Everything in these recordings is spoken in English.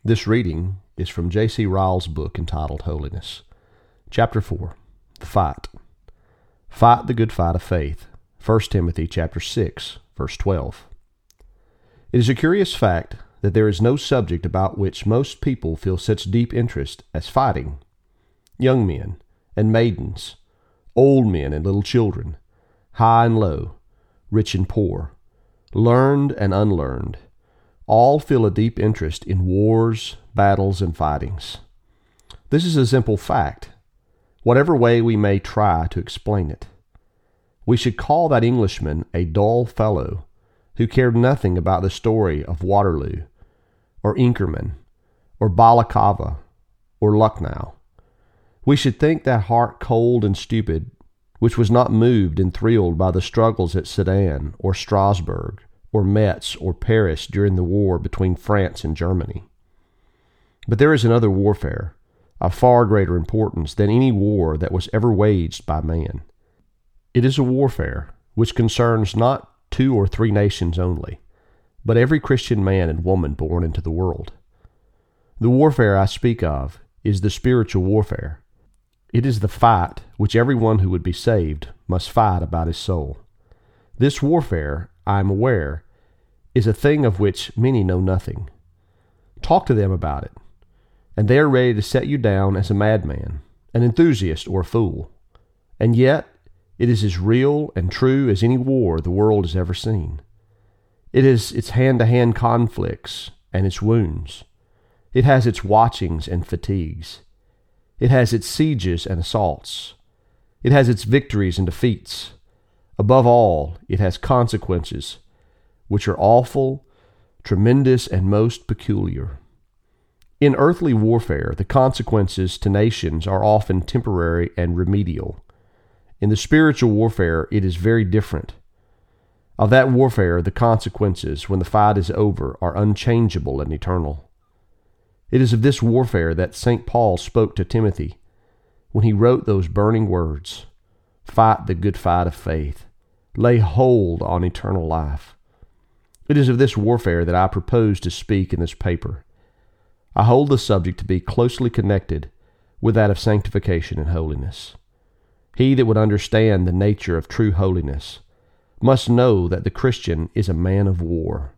This reading is from J.C. Ryle's book entitled Holiness. Chapter 4, The Fight. Fight the good fight of faith. 1 Timothy chapter 6, verse 12. It is a curious fact that there is no subject about which most people feel such deep interest as fighting. Young men and maidens, old men and little children, high and low, rich and poor, learned and unlearned, all feel a deep interest in wars, battles, and fightings. This is a simple fact, whatever way we may try to explain it. We should call that Englishman a dull fellow who cared nothing about the story of Waterloo, or Inkerman, or Balaclava, or Lucknow. We should think that heart cold and stupid, which was not moved and thrilled by the struggles at Sedan, or Strasbourg, or Metz, or Paris during the war between France and Germany. But there is another warfare, of far greater importance than any war that was ever waged by man. It is a warfare which concerns not 2 or 3 nations only, but every Christian man and woman born into the world. The warfare I speak of is the spiritual warfare. It is the fight which everyone who would be saved must fight about his soul. This warfare, I am aware, is a thing of which many know nothing. Talk to them about it, and they are ready to set you down as a madman, an enthusiast, or a fool. And yet, it is as real and true as any war the world has ever seen. It has its hand-to-hand conflicts and its wounds. It has its watchings and fatigues. It has its sieges and assaults. It has its victories and defeats. Above all, it has consequences, which are awful, tremendous, and most peculiar. In earthly warfare, the consequences to nations are often temporary and remedial. In the spiritual warfare, it is very different. Of that warfare, the consequences, when the fight is over, are unchangeable and eternal. It is of this warfare that St. Paul spoke to Timothy when he wrote those burning words, "Fight the good fight of faith. Lay hold on eternal life." It is of this warfare that I propose to speak in this paper. I hold the subject to be closely connected with that of sanctification and holiness. He that would understand the nature of true holiness must know that the Christian is a man of war.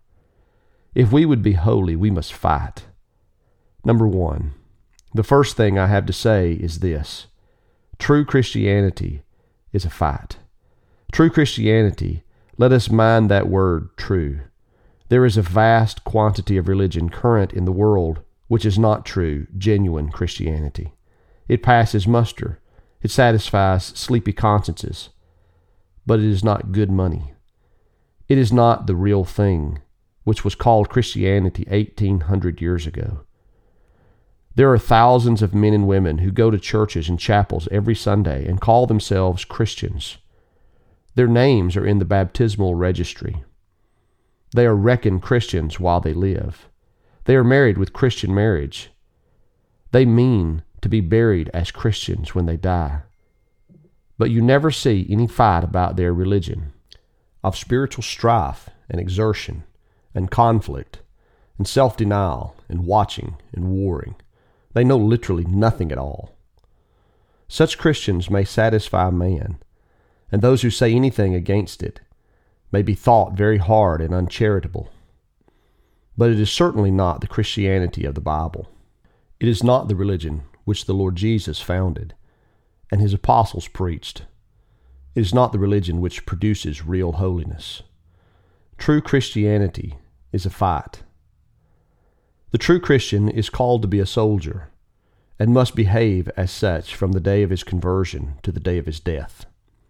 If we would be holy, we must fight. Number 1, the first thing I have to say is this: true Christianity is a fight. True Christianity, let us mind that word, true. There is a vast quantity of religion current in the world which is not true, genuine Christianity. It passes muster. It satisfies sleepy consciences. But it is not good money. It is not the real thing, which was called Christianity 1800 years ago. There are thousands of men and women who go to churches and chapels every Sunday and call themselves Christians. Their names are in the baptismal registry. They are reckoned Christians while they live. They are married with Christian marriage. They mean to be buried as Christians when they die. But you never see any fight about their religion, of spiritual strife and exertion and conflict and self-denial and watching and warring. They know literally nothing at all. Such Christians may satisfy man, and those who say anything against it may be thought very hard and uncharitable. But it is certainly not the Christianity of the Bible. It is not the religion which the Lord Jesus founded and his apostles preached. It is not the religion which produces real holiness. True Christianity is a fight. The true Christian is called to be a soldier and must behave as such from the day of his conversion to the day of his death.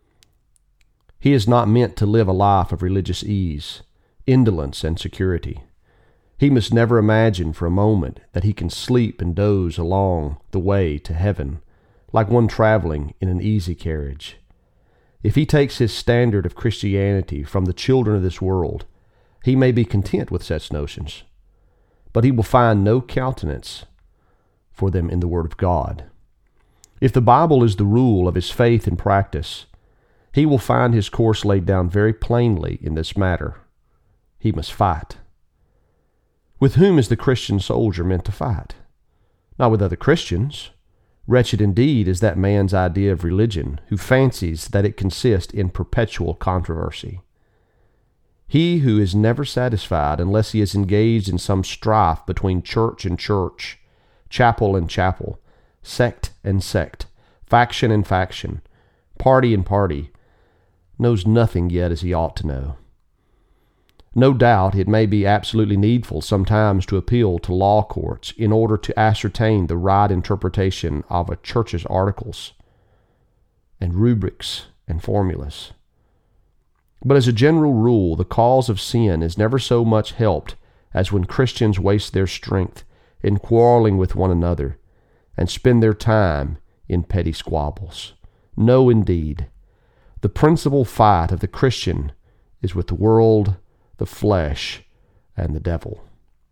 He is not meant to live a life of religious ease, indolence, and security. He must never imagine for a moment that he can sleep and doze along the way to heaven like one traveling in an easy carriage. If he takes his standard of Christianity from the children of this world, he may be content with such notions, but he will find no countenance for them in the Word of God. If the Bible is the rule of his faith and practice, he will find his course laid down very plainly in this matter. He must fight. With whom is the Christian soldier meant to fight? Not with other Christians. Wretched indeed is that man's idea of religion who fancies that it consists in perpetual controversy. He who is never satisfied unless he is engaged in some strife between church and church, chapel and chapel, sect and sect, faction and faction, party and party, knows nothing yet as he ought to know. No doubt it may be absolutely needful sometimes to appeal to law courts in order to ascertain the right interpretation of a church's articles and rubrics and formulas. But as a general rule, the cause of sin is never so much helped as when Christians waste their strength in quarreling with one another and spend their time in petty squabbles. No, indeed. The principal fight of the Christian is with the world, the flesh, and the devil.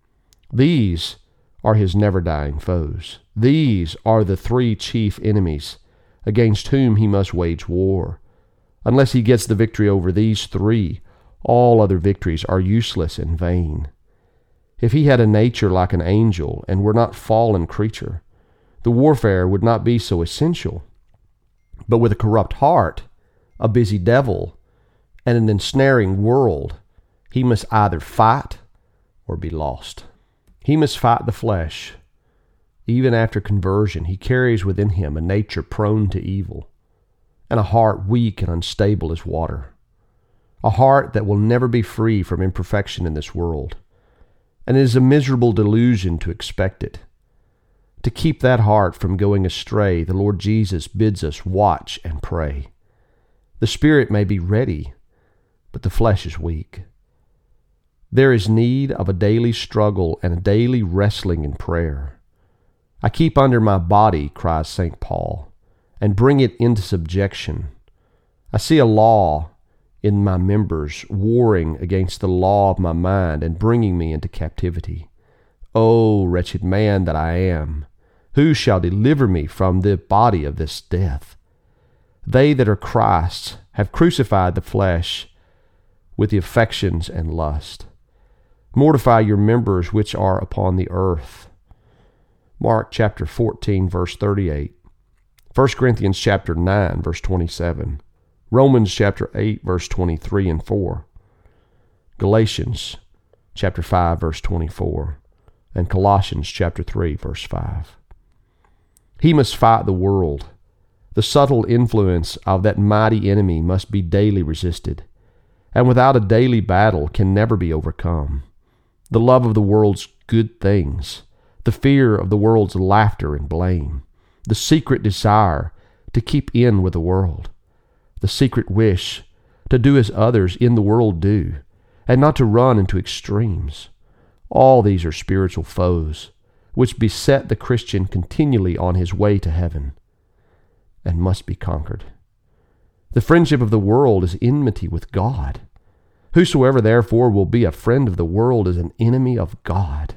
These are his never-dying foes. These are the three chief enemies against whom he must wage war. Unless he gets the victory over these three, all other victories are useless and vain. If he had a nature like an angel and were not fallen creature, the warfare would not be so essential. But with a corrupt heart, a busy devil, and an ensnaring world, he must either fight or be lost. He must fight the flesh. Even after conversion, he carries within him a nature prone to evil, and a heart weak and unstable as water, a heart that will never be free from imperfection in this world. And it is a miserable delusion to expect it. To keep that heart from going astray, the Lord Jesus bids us watch and pray. The spirit may be ready, but the flesh is weak. There is need of a daily struggle and a daily wrestling in prayer. I keep under my body, cries St. Paul, and bring it into subjection. I see a law in my members warring against the law of my mind and bringing me into captivity. O wretched man that I am, who shall deliver me from the body of this death? They that are Christ's have crucified the flesh with the affections and lust. Mortify your members which are upon the earth. Mark chapter 14, verse 38. 1 Corinthians chapter 9, verse 27. Romans chapter 8, verse 23 and 4. Galatians chapter 5, verse 24. And Colossians chapter 3, verse 5. He must fight the world. The subtle influence of that mighty enemy must be daily resisted, and without a daily battle can never be overcome. The love of the world's good things, the fear of the world's laughter and blame, the secret desire to keep in with the world, the secret wish to do as others in the world do, and not to run into extremes. All these are spiritual foes, which beset the Christian continually on his way to heaven, and must be conquered. The friendship of the world is enmity with God. Whosoever therefore will be a friend of the world is an enemy of God.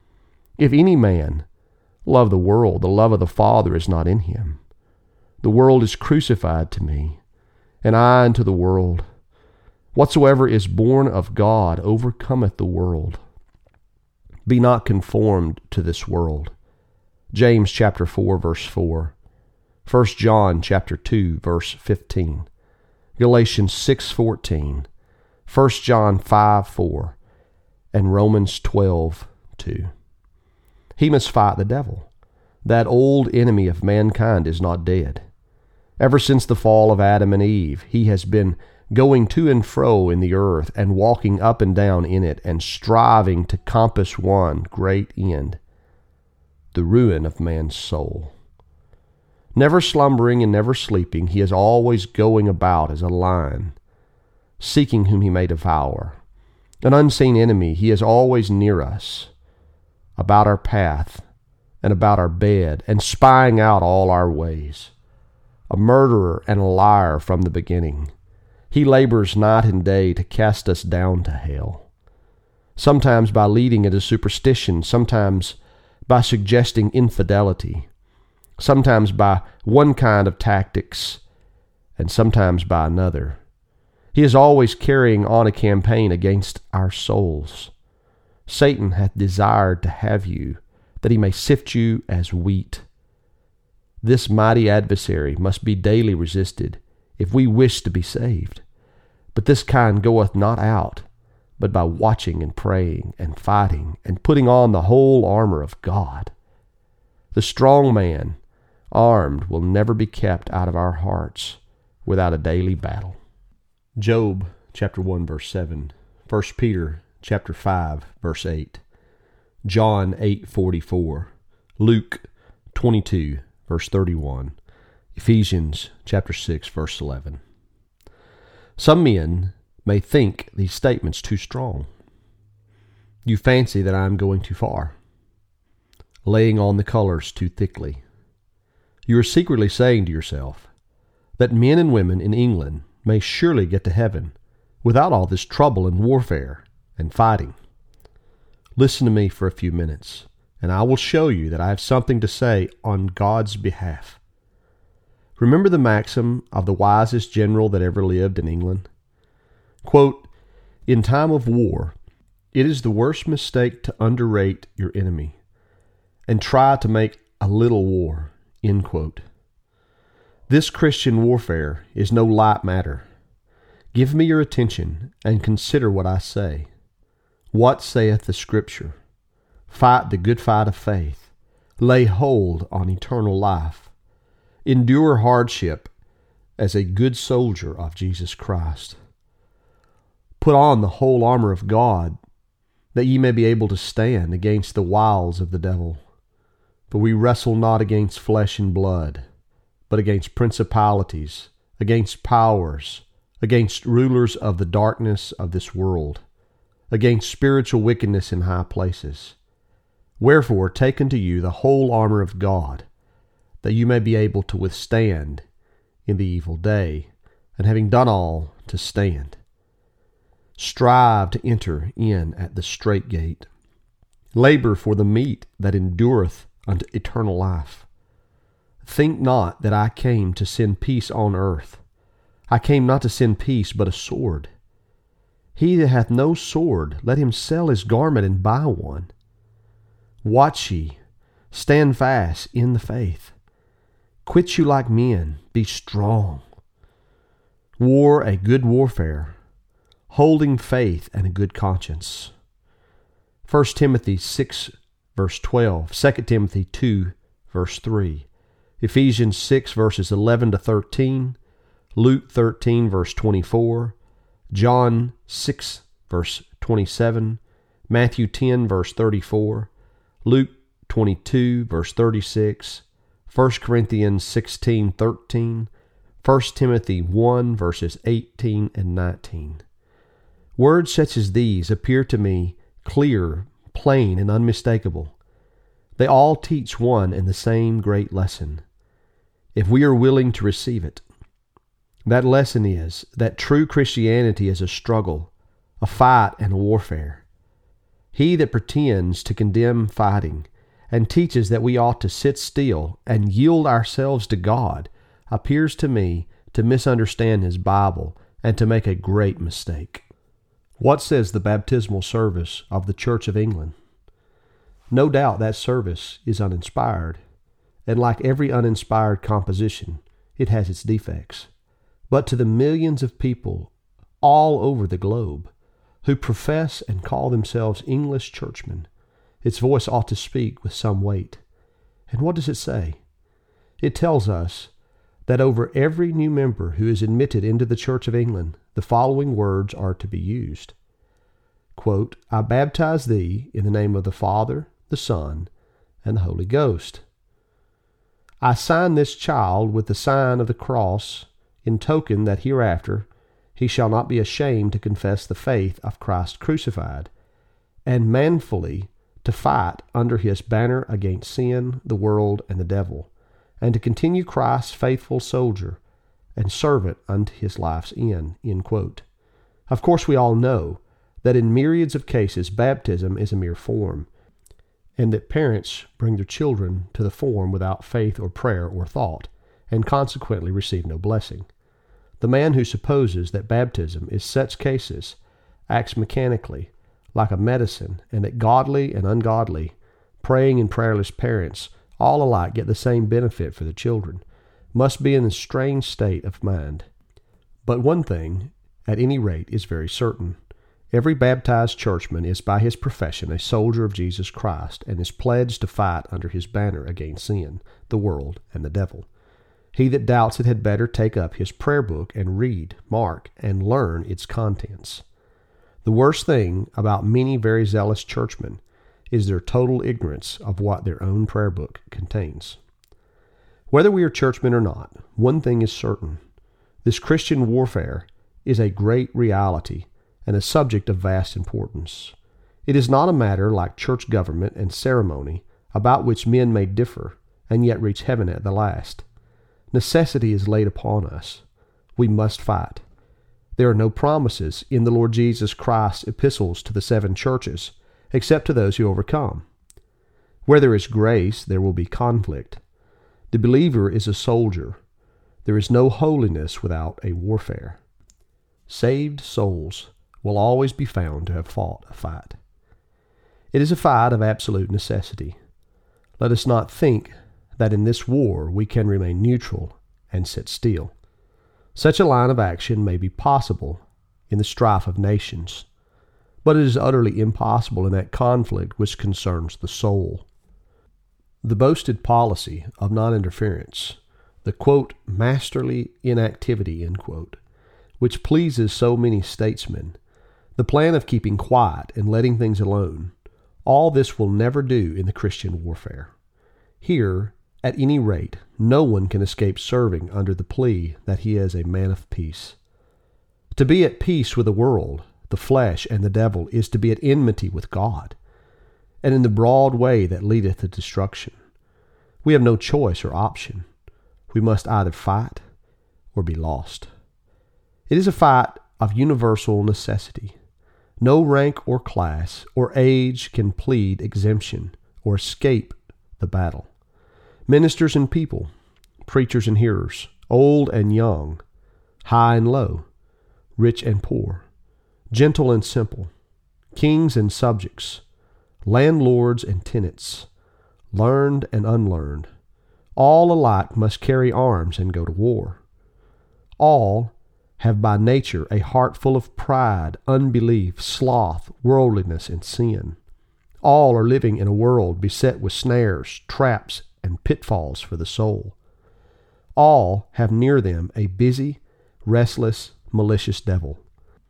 If any man love the world, the love of the Father is not in him. The world is crucified to me, and I unto the world. Whatsoever is born of God overcometh the world. Be not conformed to this world. James chapter 4, verse 4. 1 John chapter 2, verse 15. Galatians 6:14. 1 John 5:4. And Romans 12:2. He must fight the devil. That old enemy of mankind is not dead. Ever since the fall of Adam and Eve, he has been going to and fro in the earth and walking up and down in it and striving to compass one great end, the ruin of man's soul. Never slumbering and never sleeping, he is always going about as a lion, seeking whom he may devour. An unseen enemy, he is always near us, about our path and about our bed, and spying out all our ways. A murderer and a liar from the beginning. He labors night and day to cast us down to hell, sometimes by leading into superstition, sometimes by suggesting infidelity, sometimes by one kind of tactics, and sometimes by another. He is always carrying on a campaign against our souls. Satan hath desired to have you, that he may sift you as wheat. This mighty adversary must be daily resisted, if we wish to be saved. But this kind goeth not out, but by watching and praying and fighting and putting on the whole armor of God. The strong man, armed, will never be kept out of our hearts without a daily battle. Job chapter 1 verse 7, 1 Peter chapter 5 verse 8, John 8:44, Luke 22 verse 31, Ephesians chapter 6 verse 11. Some men may think these statements too strong. You fancy that I am going too far, laying on the colors too thickly. You are secretly saying to yourself that men and women in England may surely get to heaven without all this trouble and warfare and fighting. Listen to me for a few minutes, and I will show you that I have something to say on God's behalf. Remember the maxim of the wisest general that ever lived in England? Quote, "In time of war, it is the worst mistake to underrate your enemy and try to make a little war." End quote. This Christian warfare is no light matter. Give me your attention and consider what I say. What saith the Scripture? Fight the good fight of faith. Lay hold on eternal life. Endure hardship as a good soldier of Jesus Christ. Put on the whole armor of God, that ye may be able to stand against the wiles of the devil. For we wrestle not against flesh and blood, but against principalities, against powers, against rulers of the darkness of this world, against spiritual wickedness in high places. Wherefore take unto you the whole armor of God, that you may be able to withstand in the evil day, and having done all, to stand. Strive to enter in at the strait gate. Labor for the meat that endureth unto eternal life. Think not that I came to send peace on earth. I came not to send peace, but a sword. He that hath no sword, let him sell his garment and buy one. Watch ye, stand fast in the faith. Quit you like men, be strong. War a good warfare, holding faith and a good conscience. 1 Timothy 6 verse 12, 2 Timothy 2 verse 3, Ephesians 6 verses 11 to 13, Luke 13 verse 24, John 6 verse 27, Matthew 10 verse 34, Luke 22 verse 36, 1 Corinthians 16:13, 1 Timothy 1 verses 18 and 19. Words such as these appear to me clear, plain, and unmistakable. They all teach one and the same great lesson, if we are willing to receive it. That lesson is that true Christianity is a struggle, a fight, and a warfare. He that pretends to condemn fighting and teaches that we ought to sit still and yield ourselves to God appears to me to misunderstand his Bible and to make a great mistake. What says the baptismal service of the Church of England? No doubt that service is uninspired, and like every uninspired composition, it has its defects. But to the millions of people all over the globe who profess and call themselves English churchmen, its voice ought to speak with some weight. And what does it say? It tells us that over every new member who is admitted into the Church of England, the following words are to be used. Quote, "I baptize thee in the name of the Father, the Son, and the Holy Ghost. I sign this child with the sign of the cross in token that hereafter he shall not be ashamed to confess the faith of Christ crucified, and manfully to fight under his banner against sin, the world, and the devil, and to continue Christ's faithful soldier and servant unto his life's end." End quote. Of course, we all know that in myriads of cases baptism is a mere form, and that parents bring their children to the form without faith or prayer or thought, and consequently receive no blessing. The man who supposes that baptism is such cases acts mechanically, like a medicine, and that godly and ungodly, praying and prayerless parents all alike get the same benefit for the children, must be in a strange state of mind. But one thing, at any rate, is very certain. Every baptized churchman is by his profession a soldier of Jesus Christ, and is pledged to fight under his banner against sin, the world, and the devil. He that doubts it had better take up his prayer book and read, mark, and learn its contents. The worst thing about many very zealous churchmen is their total ignorance of what their own prayer book contains. Whether we are churchmen or not, one thing is certain. This Christian warfare is a great reality and a subject of vast importance. It is not a matter like church government and ceremony, about which men may differ, and yet reach heaven at the last. Necessity is laid upon us. We must fight. There are no promises in the Lord Jesus Christ's epistles to the 7 churches, except to those who overcome. Where there is grace, there will be conflict. The believer is a soldier. There is no holiness without a warfare. Saved souls will always be found to have fought a fight. It is a fight of absolute necessity. Let us not think that in this war we can remain neutral and sit still. Such a line of action may be possible in the strife of nations, but it is utterly impossible in that conflict which concerns the soul. The boasted policy of non-interference, the, quote, masterly inactivity, end quote, which pleases so many statesmen, the plan of keeping quiet and letting things alone, all this will never do in the Christian warfare. Here, at any rate, no one can escape serving under the plea that he is a man of peace. To be at peace with the world, the flesh, and the devil is to be at enmity with God, and in the broad way that leadeth to destruction. We have no choice or option. We must either fight or be lost. It is a fight of universal necessity. No rank or class or age can plead exemption or escape the battle. Ministers and people, preachers and hearers, old and young, high and low, rich and poor, gentle and simple, kings and subjects, landlords and tenants, learned and unlearned, all alike must carry arms and go to war. All have by nature a heart full of pride, unbelief, sloth, worldliness, and sin. All are living in a world beset with snares, traps, and pitfalls for the soul. All have near them a busy, restless, malicious devil.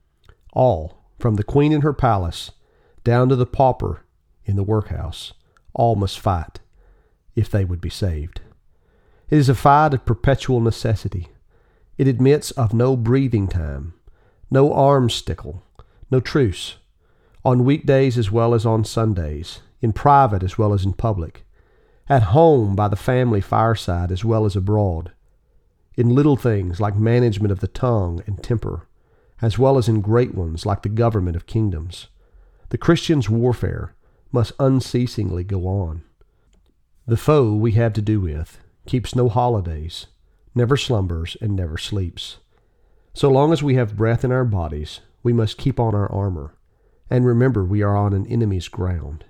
All, from the queen in her palace down to the pauper in the workhouse, all must fight if they would be saved. It is a fight of perpetual necessity. It admits of no breathing time, no armstickle, no truce, on weekdays as well as on Sundays, in private as well as in public, at home by the family fireside as well as abroad, in little things like management of the tongue and temper, as well as in great ones like the government of kingdoms. The Christian's warfare must unceasingly go on. The foe we have to do with keeps no holidays, never slumbers, and never sleeps. So long as we have breath in our bodies, we must keep on our armor, and remember we are on an enemy's ground.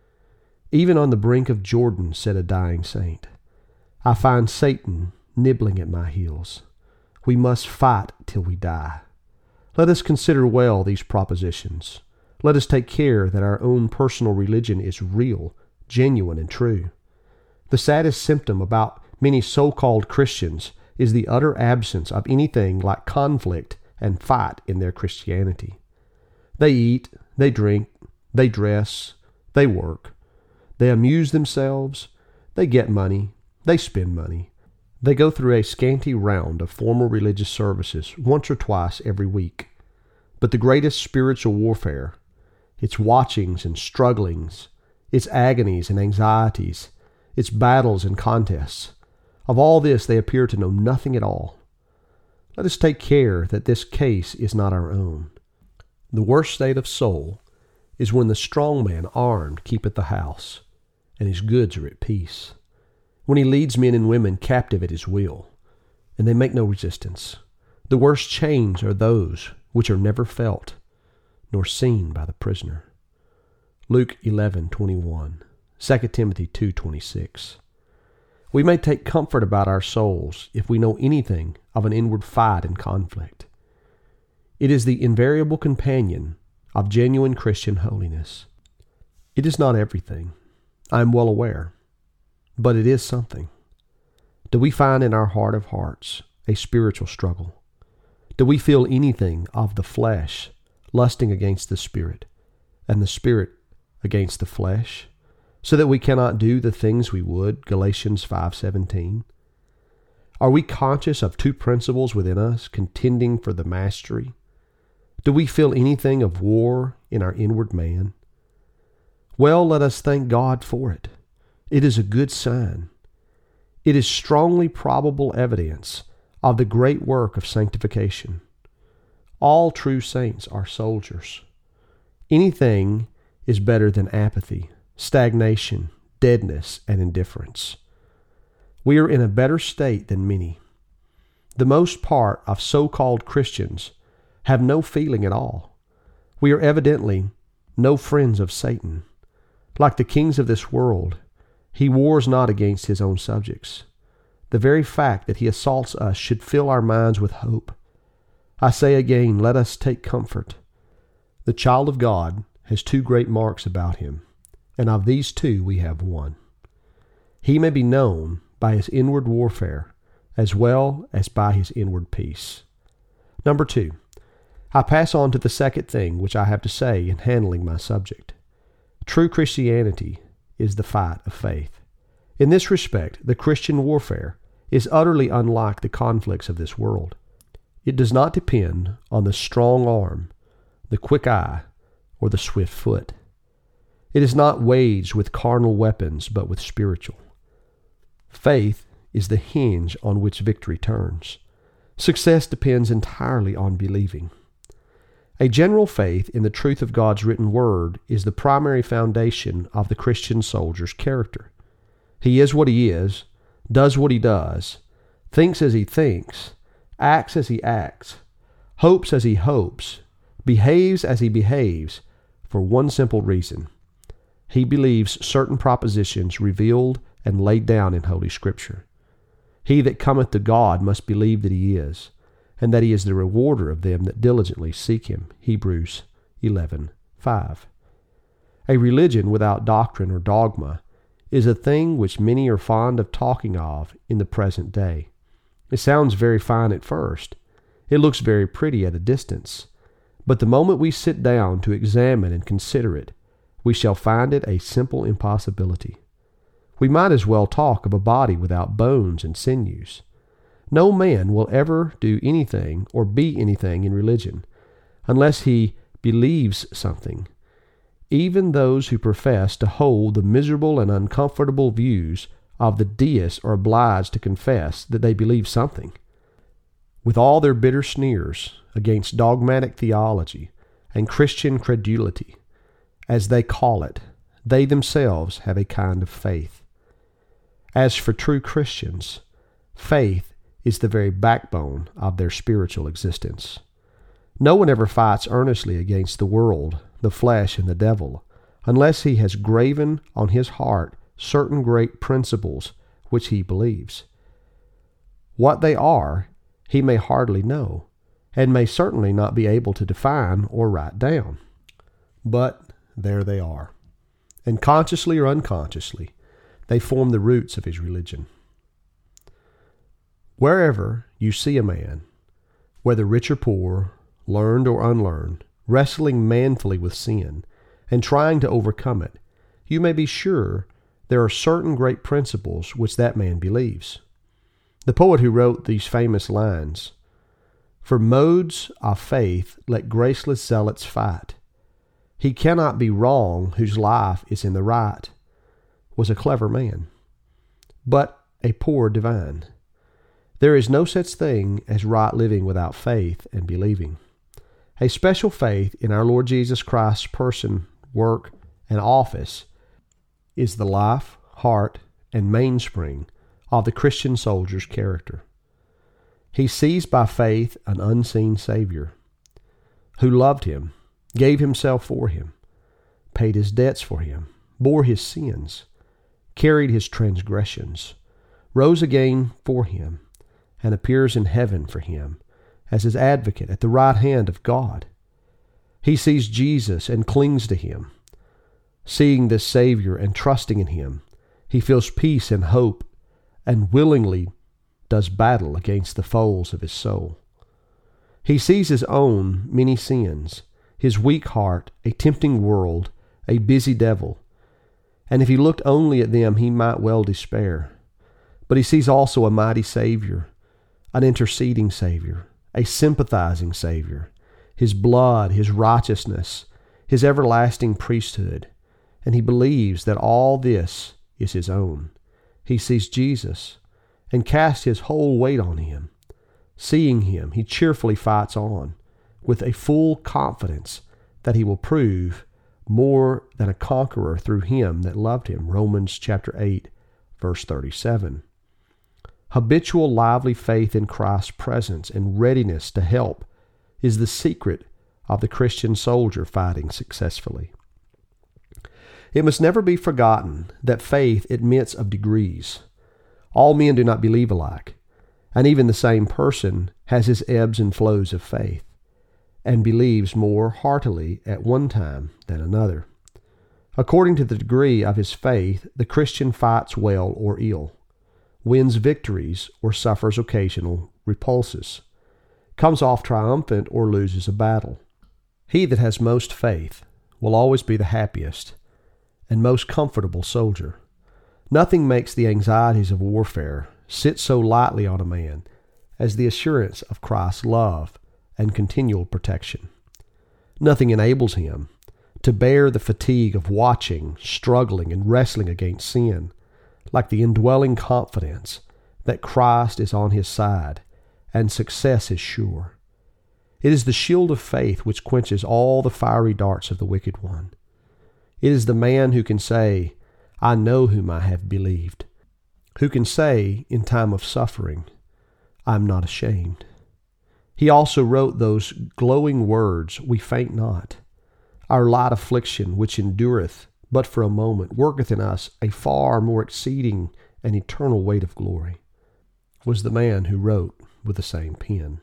Even on the brink of Jordan, said a dying saint, I find Satan nibbling at my heels. We must fight till we die. Let us consider well these propositions. Let us take care that our own personal religion is real, genuine, and true. The saddest symptom about many so-called Christians is the utter absence of anything like conflict and fight in their Christianity. They eat, they drink, they dress, they work, they amuse themselves, they get money, they spend money. They go through a scanty round of formal religious services once or twice every week. But the greatest spiritual warfare, its watchings and strugglings, its agonies and anxieties, its battles and contests, of all this they appear to know nothing at all. Let us take care that this case is not our own. The worst state of soul is when the strong man armed keepeth the house, and his goods are at peace. When he leads men and women captive at his will, and they make no resistance. The worst chains are those which are never felt, nor seen by the prisoner. Luke 11:21, 2 Timothy 2:26. We may take comfort about our souls if we know anything of an inward fight and conflict. It is the invariable companion of genuine Christian holiness. It is not everything, I am well aware, but it is something. Do we find in our heart of hearts a spiritual struggle? Do we feel anything of the flesh lusting against the Spirit, and the Spirit against the flesh, so that we cannot do the things we would? Galatians 5:17. Are we conscious of two principles within us contending for the mastery? Do we feel anything of war in our inward man? Well, let us thank God for it. It is a good sign. It is strongly probable evidence of the great work of sanctification. All true saints are soldiers. Anything is better than apathy, stagnation, deadness, and indifference. We are in a better state than many. The most part of so-called Christians have no feeling at all. We are evidently no friends of Satan. Like the kings of this world, he wars not against his own subjects. The very fact that he assaults us should fill our minds with hope. I say again, let us take comfort. The child of God has two great marks about him, and of these two we have one. He may be known by his inward warfare as well as by his inward peace. Number 2, I pass on to the second thing which I have to say in handling my subject. True Christianity is the fight of faith. In this respect, the Christian warfare is utterly unlike the conflicts of this world. It does not depend on the strong arm, the quick eye, or the swift foot. It is not waged with carnal weapons, but with spiritual. Faith is the hinge on which victory turns. Success depends entirely on believing. A general faith in the truth of God's written word is the primary foundation of the Christian soldier's character. He is what he is, does what he does, thinks as he thinks, acts as he acts, hopes as he hopes, behaves as he behaves, for one simple reason. He believes certain propositions revealed and laid down in Holy Scripture. He that cometh to God must believe that he is, and that he is the rewarder of them that diligently seek him. Hebrews 11:5. A religion without doctrine or dogma is a thing which many are fond of talking of in the present day. It sounds very fine at first. It looks very pretty at a distance. But the moment we sit down to examine and consider it, we shall find it a simple impossibility. We might as well talk of a body without bones and sinews. No man will ever do anything or be anything in religion unless he believes something. Even those who profess to hold the miserable and uncomfortable views of the deists are obliged to confess that they believe something. With all their bitter sneers against dogmatic theology and Christian credulity, as they call it, they themselves have a kind of faith. As for true Christians, faith is the very backbone of their spiritual existence. No one ever fights earnestly against the world, the flesh, and the devil, unless he has graven on his heart certain great principles which he believes. What they are, he may hardly know, and may certainly not be able to define or write down. But there they are, and consciously or unconsciously, they form the roots of his religion. Wherever you see a man, whether rich or poor, learned or unlearned, wrestling manfully with sin and trying to overcome it, you may be sure there are certain great principles which that man believes. The poet who wrote these famous lines, "For modes of faith let graceless zealots fight. He cannot be wrong whose life is in the right," was a clever man, but a poor divine. There is no such thing as right living without faith and believing. A special faith in our Lord Jesus Christ's person, work, and office is the life, heart, and mainspring of the Christian soldier's character. He sees by faith an unseen Savior who loved him, gave himself for him, paid his debts for him, bore his sins, carried his transgressions, rose again for him, and appears in heaven for him as his advocate at the right hand of God. He sees Jesus and clings to him. Seeing this Savior and trusting in him, he feels peace and hope and willingly does battle against the foes of his soul. He sees his own many sins, his weak heart, a tempting world, a busy devil, and if he looked only at them, he might well despair. But he sees also a mighty Savior, an interceding Savior, a sympathizing Savior, his blood, his righteousness, his everlasting priesthood, and he believes that all this is his own. He sees Jesus and casts his whole weight on him. Seeing him, he cheerfully fights on, with a full confidence that he will prove more than a conqueror through him that loved him. Romans chapter 8, verse 37. Habitual lively faith in Christ's presence and readiness to help is the secret of the Christian soldier fighting successfully. It must never be forgotten that faith admits of degrees. All men do not believe alike, and even the same person has his ebbs and flows of faith, and believes more heartily at one time than another. According to the degree of his faith, the Christian fights well or ill, wins victories or suffers occasional repulses, comes off triumphant or loses a battle. He that has most faith will always be the happiest and most comfortable soldier. Nothing makes the anxieties of warfare sit so lightly on a man as the assurance of Christ's love and continual protection. Nothing enables him to bear the fatigue of watching, struggling, and wrestling against sin like the indwelling confidence that Christ is on his side and success is sure. It is the shield of faith which quenches all the fiery darts of the wicked one. It is the man who can say, I know whom I have believed, who can say in time of suffering, I am not ashamed. He also wrote those glowing words, we faint not. Our light affliction, which endureth but for a moment, worketh in us a far more exceeding and eternal weight of glory, was the man who wrote with the same pen.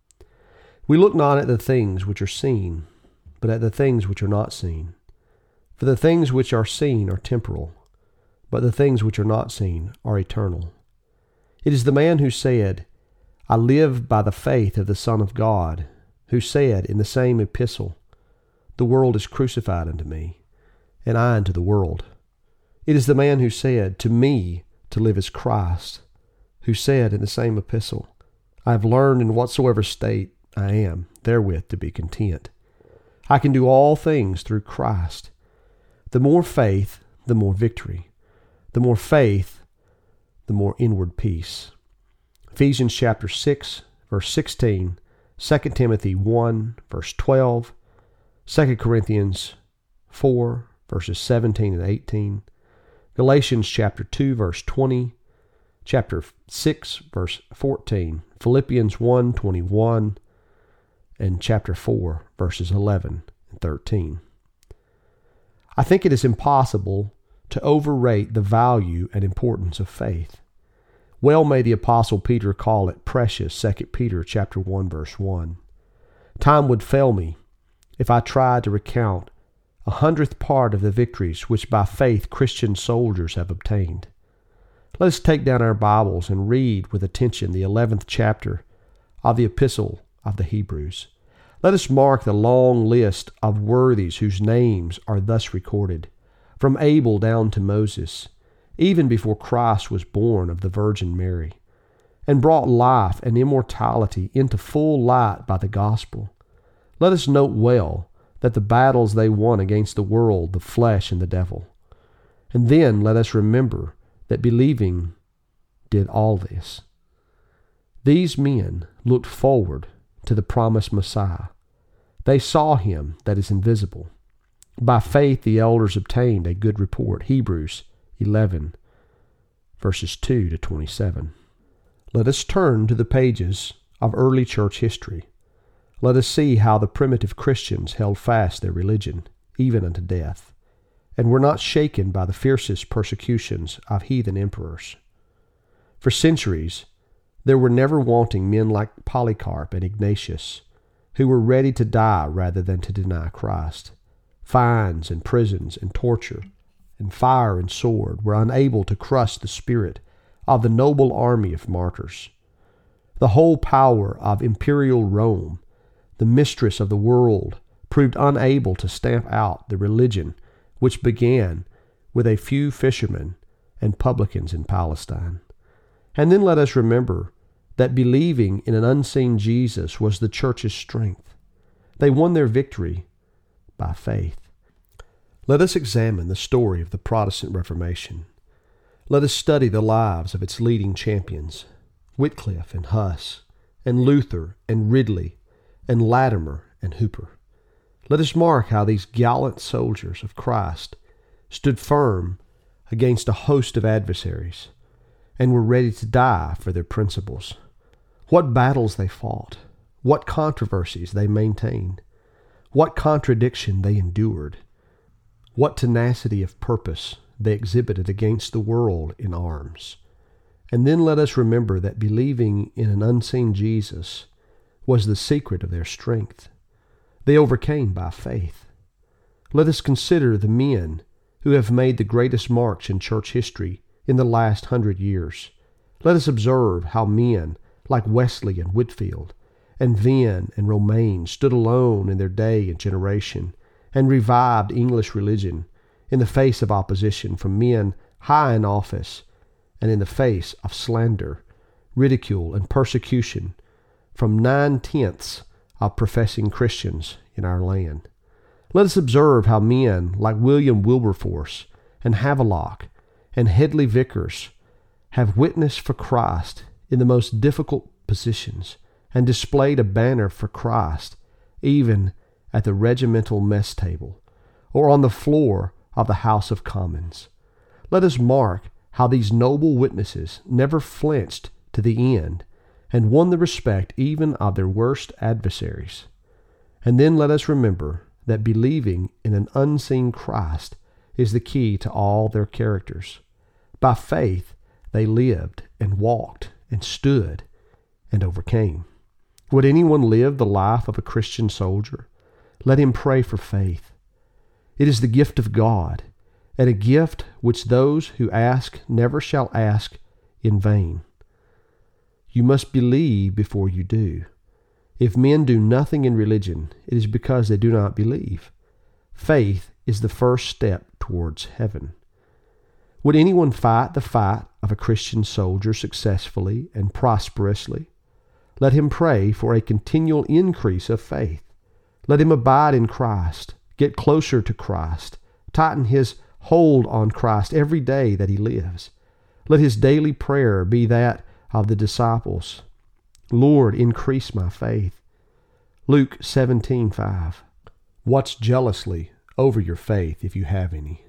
We look not at the things which are seen, but at the things which are not seen. For the things which are seen are temporal, but the things which are not seen are eternal. It is the man who said, I live by the faith of the Son of God, who said in the same epistle, the world is crucified unto me, and I unto the world. It is the man who said, to me to live is Christ, who said in the same epistle, I have learned in whatsoever state I am, therewith to be content. I can do all things through Christ. The more faith, the more victory. The more faith, the more inward peace. Ephesians chapter 6, verse 16, 2 Timothy 1, verse 12, 2 Corinthians 4, verses 17 and 18, Galatians chapter 2, verse 20, chapter 6, verse 14, Philippians 1, 21, and chapter 4, verses 11 and 13. I think it is impossible to overrate the value and importance of faith. Well may the Apostle Peter call it precious, 2 Peter chapter 1, verse 1. Time would fail me if I tried to recount 100th part of the victories which by faith Christian soldiers have obtained. Let us take down our Bibles and read with attention the 11th chapter of the Epistle of the Hebrews. Let us mark the long list of worthies whose names are thus recorded, from Abel down to Moses, even before Christ was born of the Virgin Mary, and brought life and immortality into full light by the gospel. Let us note well that the battles they won against the world, the flesh, and the devil. And then let us remember that believing did all this. These men looked forward to the promised Messiah. They saw him that is invisible. By faith the elders obtained a good report. Hebrews 11, verses 2 to 27. Let us turn to the pages of early church history. Let us see how the primitive Christians held fast their religion, even unto death. and were not shaken by the fiercest persecutions of heathen emperors. For centuries, there were never wanting men like Polycarp and Ignatius, who were ready to die rather than to deny Christ. Fines and prisons and torture and fire and sword were unable to crush the spirit of the noble army of martyrs. The whole power of imperial Rome, the mistress of the world, proved unable to stamp out the religion which began with a few fishermen and publicans in Palestine. And then let us remember that believing in an unseen Jesus was the church's strength. They won their victory by faith. Let us examine the story of the Protestant Reformation. Let us study the lives of its leading champions, Wycliffe and Huss, and Luther and Ridley, and Latimer and Hooper. Let us mark how these gallant soldiers of Christ stood firm against a host of adversaries and were ready to die for their principles. What battles they fought, what controversies they maintained, what contradiction they endured, what tenacity of purpose they exhibited against the world in arms. And then let us remember that believing in an unseen Jesus was the secret of their strength. They overcame by faith. Let us consider the men who have made the greatest march in church history in the last 100 years. Let us observe how men like Wesley and Whitefield and Venn and Romaine stood alone in their day and generation and revived English religion in the face of opposition from men high in office and in the face of slander, ridicule, and persecution from 9/10 of professing Christians in our land. Let us observe how men like William Wilberforce and Havelock and Hedley Vickers have witnessed for Christ in the most difficult positions and displayed a banner for Christ even at the regimental mess table or on the floor of the House of Commons. Let us mark how these noble witnesses never flinched to the end and won the respect even of their worst adversaries. And then let us remember that believing in an unseen Christ is the key to all their characters. By faith, they lived and walked and stood and overcame. Would anyone live the life of a Christian soldier? Let him pray for faith. It is the gift of God, and a gift which those who ask never shall ask in vain. You must believe before you do. If men do nothing in religion, it is because they do not believe. Faith is the first step towards heaven. Would anyone fight the fight of a Christian soldier successfully and prosperously? Let him pray for a continual increase of faith. Let him abide in Christ, get closer to Christ, tighten his hold on Christ every day that he lives. Let his daily prayer be that of the disciples. Lord, increase my faith. Luke 17:5. Watch jealously over your faith if you have any.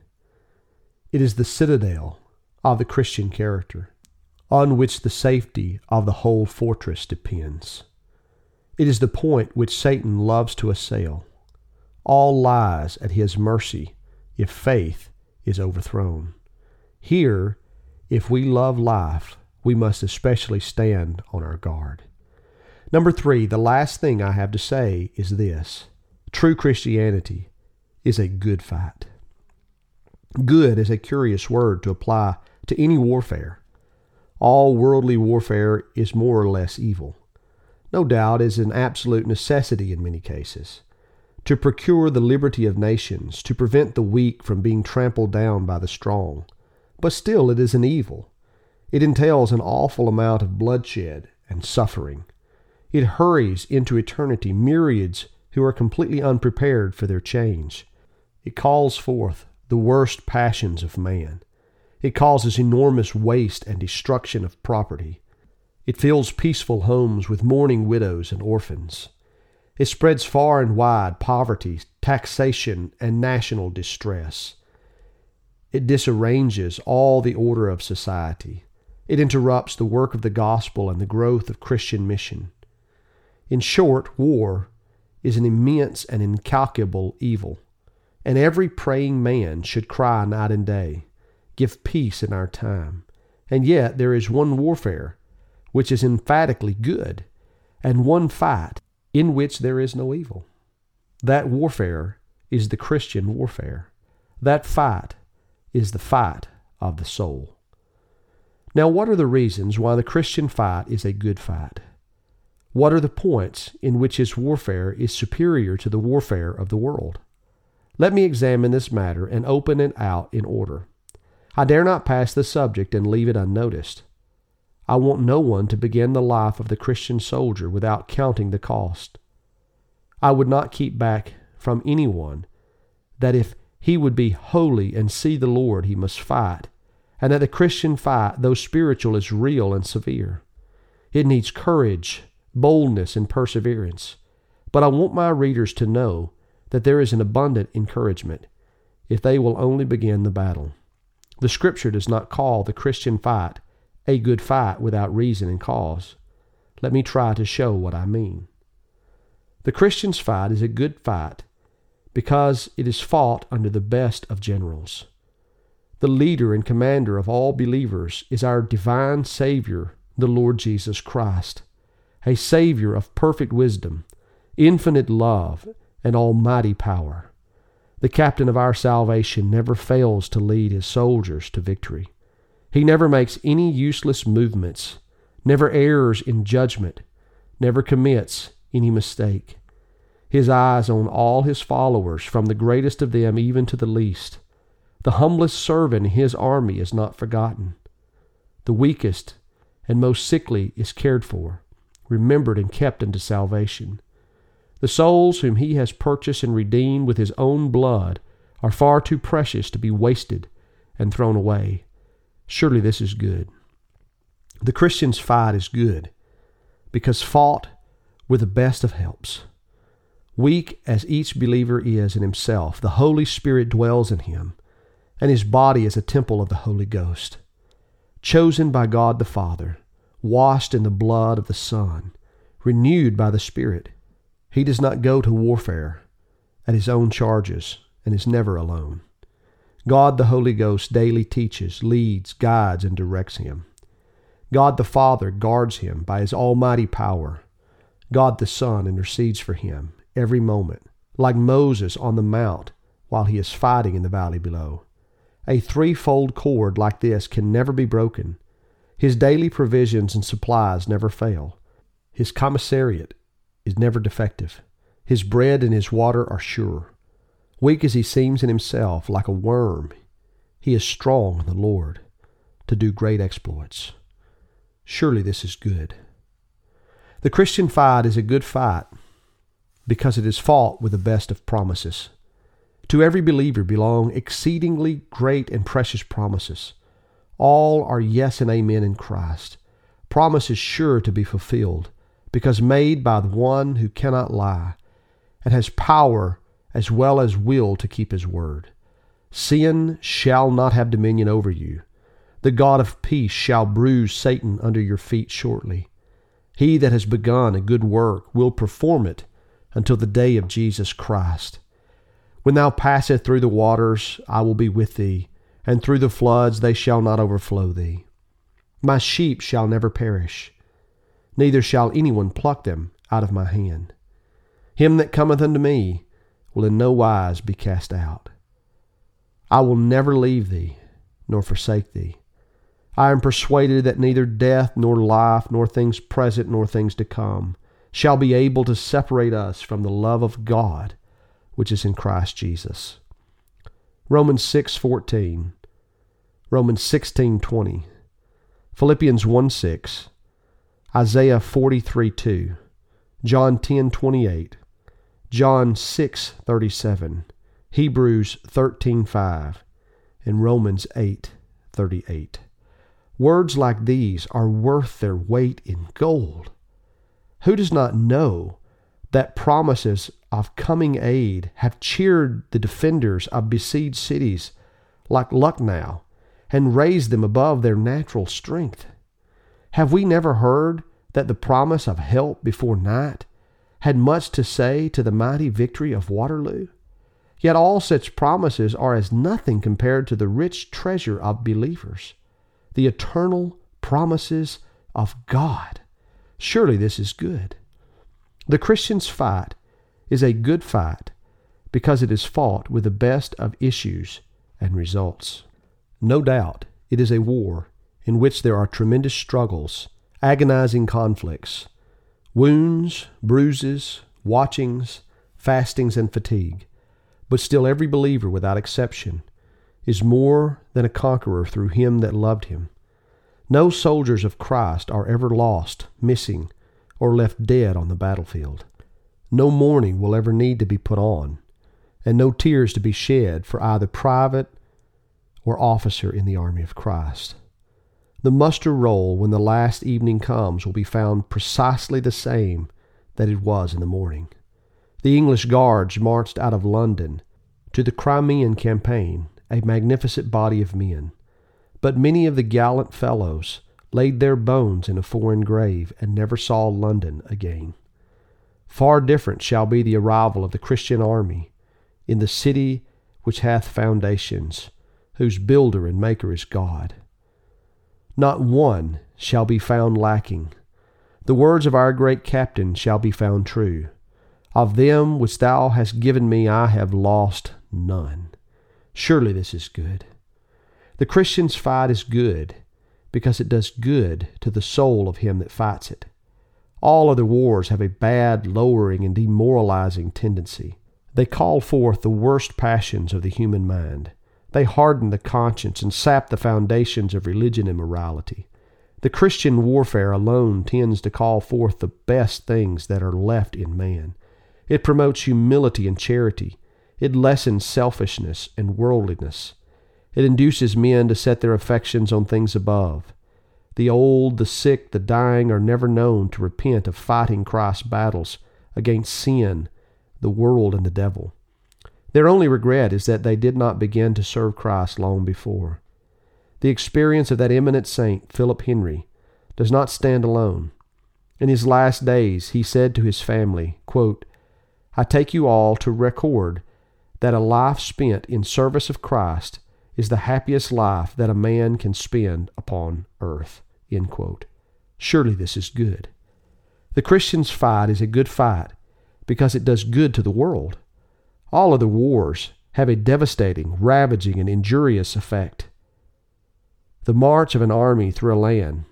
It is the citadel of the Christian character, on which the safety of the whole fortress depends. It is the point which Satan loves to assail. All lies at his mercy if faith is overthrown. Here, if we love life, we must especially stand on our guard. Number 3, the last thing I have to say is this. True Christianity is a good fight. Good is a curious word to apply to any warfare. All worldly warfare is more or less evil. No doubt it is an absolute necessity in many cases. To procure the liberty of nations, to prevent the weak from being trampled down by the strong. But still it is an evil. It entails an awful amount of bloodshed and suffering. It hurries into eternity myriads who are completely unprepared for their change. It calls forth the worst passions of man. It causes enormous waste and destruction of property. It fills peaceful homes with mourning widows and orphans. It spreads far and wide poverty, taxation, and national distress. It disarranges all the order of society. It interrupts the work of the gospel and the growth of Christian mission. In short, war is an immense and incalculable evil. and every praying man should cry night and day, "Give peace in our time." And yet there is one warfare which is emphatically good, and one fight in which there is no evil. That warfare is the Christian warfare. That fight is the fight of the soul. Now, what are the reasons why the Christian fight is a good fight? What are the points in which his warfare is superior to the warfare of the world? Let me examine this matter and open it out in order. I dare not pass the subject and leave it unnoticed. I want no one to begin the life of the Christian soldier without counting the cost. I would not keep back from anyone that if he would be holy and see the Lord, he must fight, and that the Christian fight, though spiritual, is real and severe. It needs courage, boldness, and perseverance. But I want my readers to know that there is an abundant encouragement if they will only begin the battle. The Scripture does not call the Christian fight a good fight without reason and cause. Let me try to show what I mean. The Christian's fight is a good fight because it is fought under the best of generals. The leader and commander of all believers is our divine Savior, the Lord Jesus Christ, a Savior of perfect wisdom, infinite love, and almighty power. The captain of our salvation never fails to lead his soldiers to victory. He never makes any useless movements, never errs in judgment, never commits any mistake. His eyes on all his followers, from the greatest of them even to the least. The humblest servant in his army is not forgotten. The weakest and most sickly is cared for, remembered and kept unto salvation. The souls whom he has purchased and redeemed with his own blood are far too precious to be wasted and thrown away. Surely this is good. The Christian's fight is good because fought with the best of helps. Weak as each believer is in himself, the Holy Spirit dwells in him, and his body is a temple of the Holy Ghost. Chosen by God the Father, washed in the blood of the Son, renewed by the Spirit, he does not go to warfare at his own charges and is never alone. God the Holy Ghost daily teaches, leads, guides, and directs him. God the Father guards him by his almighty power. God the Son intercedes for him every moment, like Moses on the mount while he is fighting in the valley below. A threefold cord like this can never be broken. His daily provisions and supplies never fail. His commissariat is never defective. His bread and his water are sure. Weak as he seems in himself, like a worm, he is strong in the Lord to do great exploits. Surely this is good. The Christian fight is a good fight because it is fought with the best of promises. To every believer belong exceedingly great and precious promises. All are yes and amen in Christ. Promises sure to be fulfilled because made by the one who cannot lie and has power as well as will to keep his word. Sin shall not have dominion over you. The God of peace shall bruise Satan under your feet shortly. He that has begun a good work will perform it until the day of Jesus Christ. When thou passest through the waters, I will be with thee, and through the floods they shall not overflow thee. My sheep shall never perish, neither shall anyone pluck them out of my hand. Him that cometh unto me will in no wise be cast out. I will never leave thee, nor forsake thee. I am persuaded that neither death, nor life, nor things present, nor things to come, shall be able to separate us from the love of God, which is in Christ Jesus. Romans 6:14, Romans 16:20, Philippians 1:6, Isaiah 43:2, John 10:28, John 6:37, Hebrews 13:5, and Romans 8:38. Words like these are worth their weight in gold. Who does not know that promises of coming aid have cheered the defenders of besieged cities like Lucknow and raised them above their natural strength? Have we never heard that the promise of help before night had much to say to the mighty victory of Waterloo? Yet all such promises are as nothing compared to the rich treasure of believers, the eternal promises of God. Surely this is good. The Christian's fight is a good fight because it is fought with the best of issues and results. No doubt, it is a war in which there are tremendous struggles, agonizing conflicts, wounds, bruises, watchings, fastings, and fatigue. But still every believer, without exception, is more than a conqueror through him that loved him. No soldiers of Christ are ever lost, missing, or left dead on the battlefield. No mourning will ever need to be put on, and no tears to be shed for either private or officer in the army of Christ. The muster roll when the last evening comes will be found precisely the same that it was in the morning. The English Guards marched out of London to the Crimean campaign, a magnificent body of men. But many of the gallant fellows laid their bones in a foreign grave and never saw London again. Far different shall be the arrival of the Christian army in the city which hath foundations, whose builder and maker is God. Not one shall be found lacking. The words of our great captain shall be found true. Of them which thou hast given me, I have lost none. Surely this is good. The Christian's fight is good because it does good to the soul of him that fights it. All other wars have a bad, lowering, and demoralizing tendency. They call forth the worst passions of the human mind. They harden the conscience and sap the foundations of religion and morality. The Christian warfare alone tends to call forth the best things that are left in man. It promotes humility and charity. It lessens selfishness and worldliness. It induces men to set their affections on things above. The old, the sick, the dying are never known to repent of fighting Christ's battles against sin, the world, and the devil. Their only regret is that they did not begin to serve Christ long before. The experience of that eminent saint, Philip Henry, does not stand alone. In his last days, he said to his family, quote, "I take you all to record that a life spent in service of Christ is the happiest life that a man can spend upon earth." End quote. Surely this is good. The Christian's fight is a good fight because it does good to the world. All other wars have a devastating, ravaging, and injurious effect. The march of an army through a land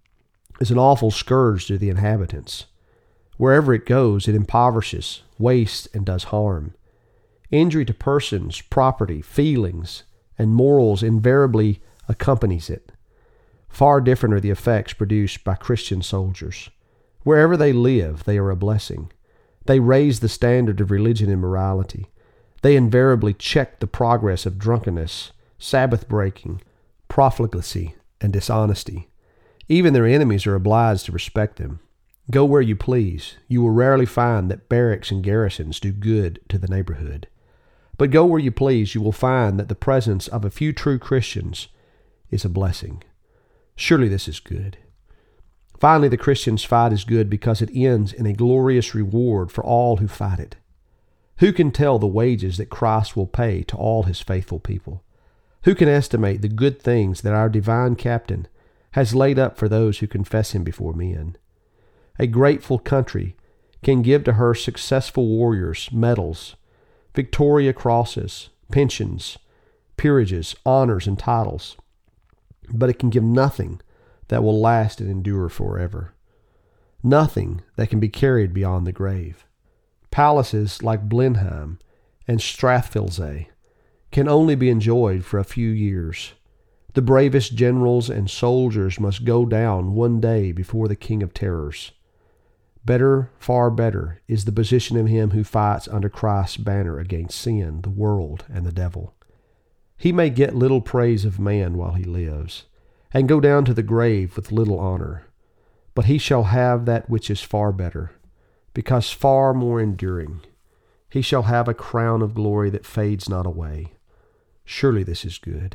is an awful scourge to the inhabitants. Wherever it goes, it impoverishes, wastes, and does harm. Injury to persons, property, feelings, and morals invariably accompanies it. Far different are the effects produced by Christian soldiers. Wherever they live, they are a blessing. They raise the standard of religion and morality. They invariably check the progress of drunkenness, Sabbath breaking, profligacy, and dishonesty. Even their enemies are obliged to respect them. Go where you please, you will rarely find that barracks and garrisons do good to the neighborhood. But go where you please, you will find that the presence of a few true Christians is a blessing. Surely this is good. Finally, the Christian's fight is good because it ends in a glorious reward for all who fight it. Who can tell the wages that Christ will pay to all his faithful people? Who can estimate the good things that our divine captain has laid up for those who confess him before men? A grateful country can give to her successful warriors medals, Victoria Crosses, pensions, peerages, honors, and titles. But it can give nothing that will last and endure forever. Nothing that can be carried beyond the grave. Palaces like Blenheim and Strathfilze can only be enjoyed for a few years. The bravest generals and soldiers must go down one day before the King of Terrors. Better, far better, is the position of him who fights under Christ's banner against sin, the world, and the devil. He may get little praise of man while he lives, and go down to the grave with little honor, but he shall have that which is far better, because far more enduring. He shall have a crown of glory that fades not away. Surely this is good.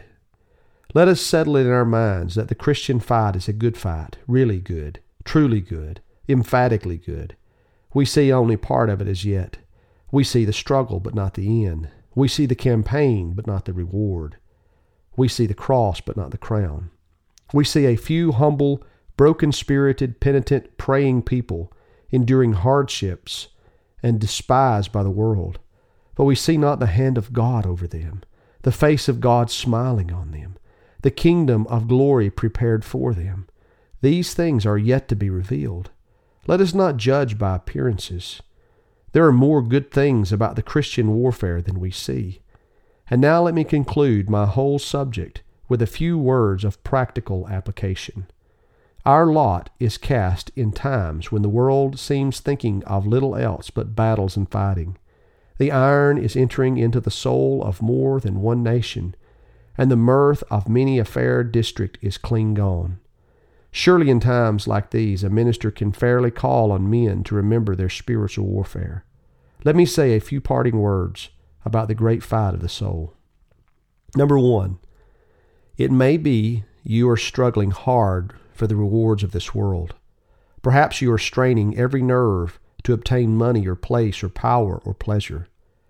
Let us settle it in our minds that the Christian fight is a good fight, really good, truly good, emphatically good. We see only part of it as yet. We see the struggle, but not the end. We see the campaign, but not the reward. We see the cross, but not the crown. We see a few humble, broken-spirited, penitent, praying people enduring hardships and despised by the world. But we see not the hand of God over them, the face of God smiling on them, the kingdom of glory prepared for them. These things are yet to be revealed. Let us not judge by appearances. There are more good things about the Christian warfare than we see. And now let me conclude my whole subject with a few words of practical application. Our lot is cast in times when the world seems thinking of little else but battles and fighting. The iron is entering into the soul of more than one nation, and the mirth of many a fair district is clean gone. Surely in times like these a minister can fairly call on men to remember their spiritual warfare. Let me say a few parting words about the great fight of the soul. Number 1, it may be you are struggling hard for the rewards of this world. Perhaps you are straining every nerve to obtain money or place or power or pleasure.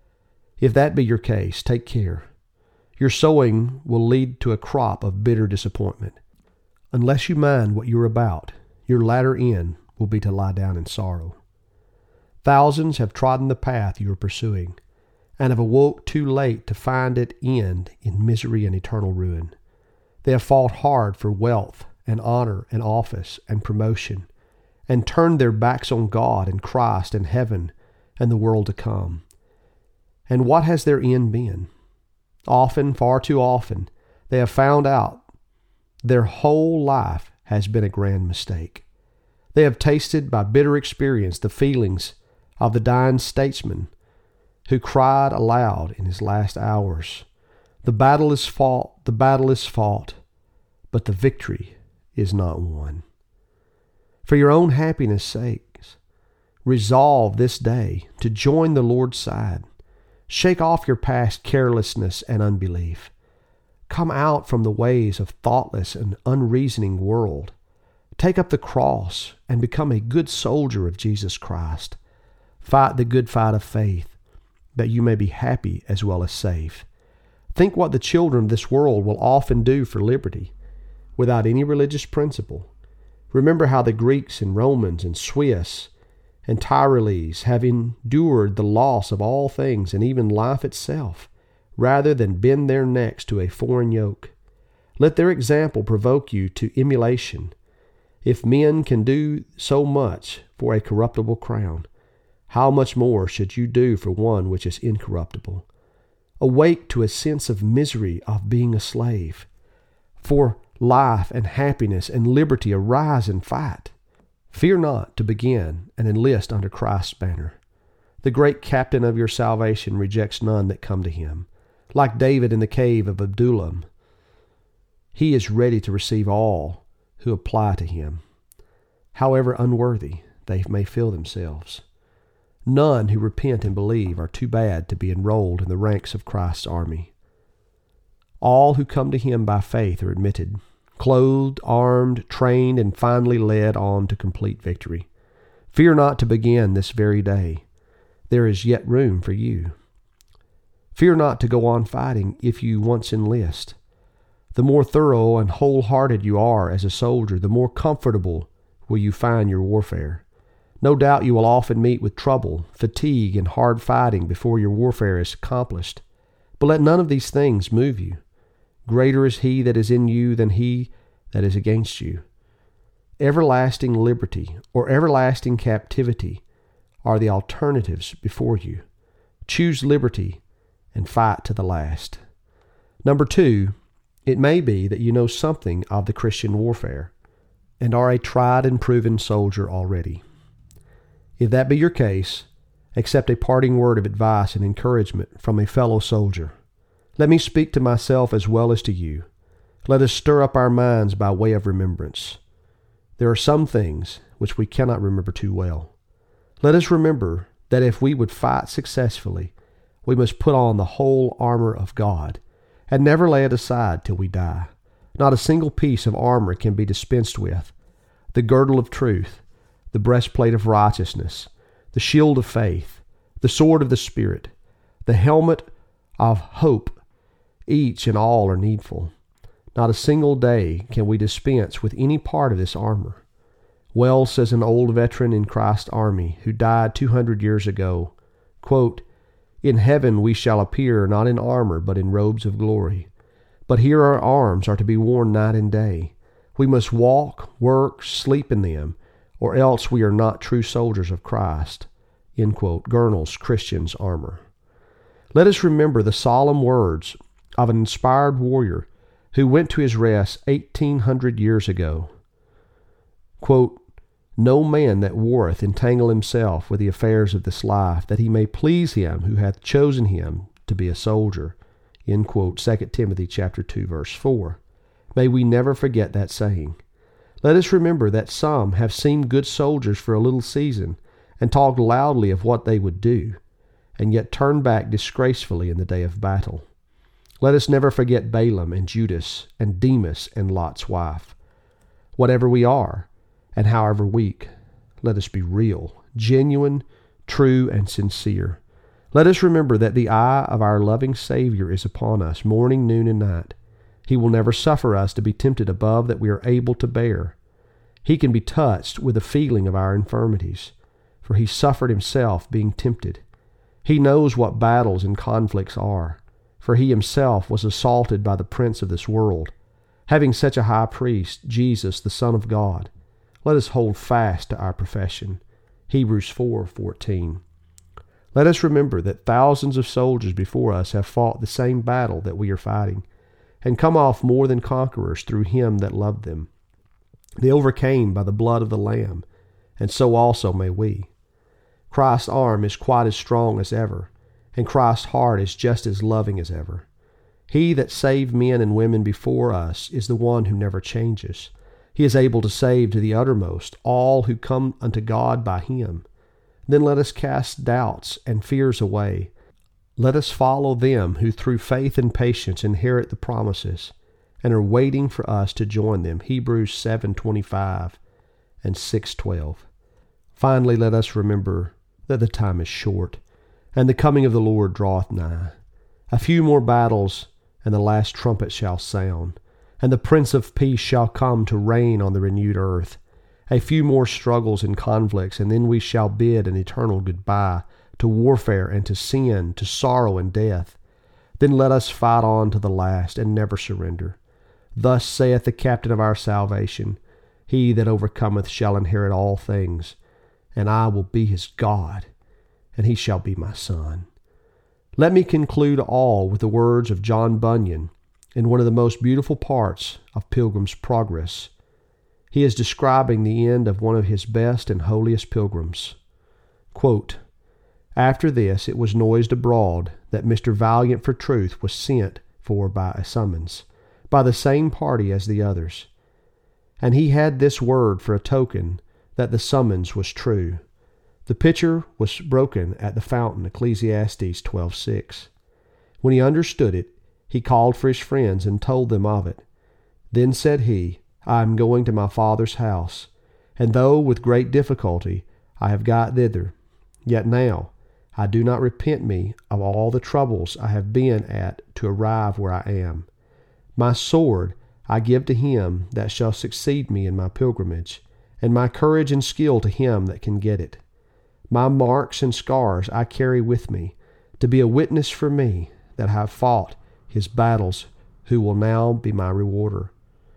If that be your case, take care. Your sowing will lead to a crop of bitter disappointment. Unless you mind what you're about, your latter end will be to lie down in sorrow. Thousands have trodden the path you are pursuing, and have awoke too late to find it end in misery and eternal ruin. They have fought hard for wealth and honor and office and promotion, and turned their backs on God and Christ and heaven and the world to come. And what has their end been? Often, far too often, they have found out their whole life has been a grand mistake. They have tasted by bitter experience the feelings of the dying statesman who cried aloud in his last hours, "The battle is fought, the battle is fought, but the victory is not won." For your own happiness' sakes, resolve this day to join the Lord's side. Shake off your past carelessness and unbelief. Come out from the ways of thoughtless and unreasoning world. Take up the cross and become a good soldier of Jesus Christ. Fight the good fight of faith, that you may be happy as well as safe. Think what the children of this world will often do for liberty, without any religious principle. Remember how the Greeks and Romans and Swiss and Tyrolese have endured the loss of all things and even life itself, rather than bend their necks to a foreign yoke. Let their example provoke you to emulation. If men can do so much for a corruptible crown, how much more should you do for one which is incorruptible? Awake to a sense of misery of being a slave. For life and happiness and liberty arise and fight. Fear not to begin and enlist under Christ's banner. The great captain of your salvation rejects none that come to him. Like David in the cave of Adullam, he is ready to receive all who apply to him, however unworthy they may feel themselves. None who repent and believe are too bad to be enrolled in the ranks of Christ's army. All who come to him by faith are admitted, clothed, armed, trained, and finally led on to complete victory. Fear not to begin this very day. There is yet room for you. Fear not to go on fighting if you once enlist. The more thorough and wholehearted you are as a soldier, the more comfortable will you find your warfare. No doubt you will often meet with trouble, fatigue, and hard fighting before your warfare is accomplished. But let none of these things move you. Greater is he that is in you than he that is against you. Everlasting liberty or everlasting captivity are the alternatives before you. Choose liberty and fight to the last. Number 2, it may be that you know something of the Christian warfare and are a tried and proven soldier already. If that be your case, accept a parting word of advice and encouragement from a fellow soldier. Let me speak to myself as well as to you. Let us stir up our minds by way of remembrance. There are some things which we cannot remember too well. Let us remember that if we would fight successfully, we must put on the whole armor of God and never lay it aside till we die. Not a single piece of armor can be dispensed with. The girdle of truth, the breastplate of righteousness, the shield of faith, the sword of the Spirit, the helmet of hope, each and all are needful. Not a single day can we dispense with any part of this armor. Well says an old veteran in Christ's army who died 200 years ago, quote, "In heaven we shall appear not in armor but in robes of glory. But here our arms are to be worn night and day. We must walk, work, sleep in them, or else we are not true soldiers of Christ." End quote. Gurnall's Christian's Armor. Let us remember the solemn words of an inspired warrior who went to his rest 1800 years ago. Quote, "No man that warreth entangle himself with the affairs of this life, that he may please him who hath chosen him to be a soldier." End quote. 2 Timothy chapter 2, verse 4. May we never forget that saying. Let us remember that some have seemed good soldiers for a little season and talked loudly of what they would do, and yet turned back disgracefully in the day of battle. Let us never forget Balaam and Judas and Demas and Lot's wife. Whatever we are, and however weak, let us be real, genuine, true, and sincere. Let us remember that the eye of our loving Savior is upon us morning, noon, and night. He will never suffer us to be tempted above that we are able to bear. He can be touched with the feeling of our infirmities, for he suffered himself being tempted. He knows what battles and conflicts are, for he himself was assaulted by the prince of this world. Having such a high priest, Jesus, the Son of God, let us hold fast to our profession. Hebrews 4:14. Let us remember that thousands of soldiers before us have fought the same battle that we are fighting, and come off more than conquerors through him that loved them. They overcame by the blood of the Lamb, and so also may we. Christ's arm is quite as strong as ever, and Christ's heart is just as loving as ever. He that saved men and women before us is the one who never changes. He is able to save to the uttermost all who come unto God by him. Then let us cast doubts and fears away. Let us follow them who through faith and patience inherit the promises and are waiting for us to join them. Hebrews 7:25 and 6:12. Finally, let us remember that the time is short, and the coming of the Lord draweth nigh. A few more battles, and the last trumpet shall sound, and the Prince of Peace shall come to reign on the renewed earth. A few more struggles and conflicts, and then we shall bid an eternal goodbye to warfare and to sin, to sorrow and death. Then let us fight on to the last, and never surrender. Thus saith the captain of our salvation, He that overcometh shall inherit all things, and I will be his God, and he shall be my son. Let me conclude all with the words of John Bunyan in one of the most beautiful parts of Pilgrim's Progress. He is describing the end of one of his best and holiest pilgrims. Quote, "After this it was noised abroad that Mr. Valiant for truth was sent for by a summons, by the same party as the others. And he had this word for a token that the summons was true. The pitcher was broken at the fountain, Ecclesiastes 12:6. When he understood it, he called for his friends and told them of it. Then said he, I am going to my Father's house, and though with great difficulty I have got thither, yet now I do not repent me of all the troubles I have been at to arrive where I am. My sword I give to him that shall succeed me in my pilgrimage, and my courage and skill to him that can get it. My marks and scars I carry with me, to be a witness for me that I have fought his battles, who will now be my rewarder.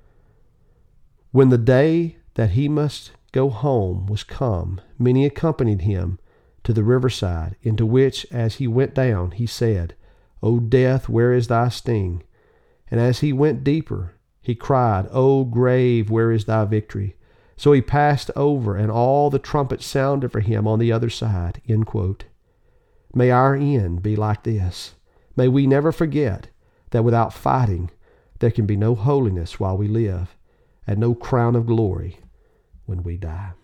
When the day that he must go home was come, many accompanied him to the riverside, into which, as he went down, he said, O death, where is thy sting? And as he went deeper, he cried, O grave, where is thy victory? So he passed over, and all the trumpets sounded for him on the other side. End quote. May our end be like this. May we never forget that without fighting, there can be no holiness while we live, and no crown of glory when we die.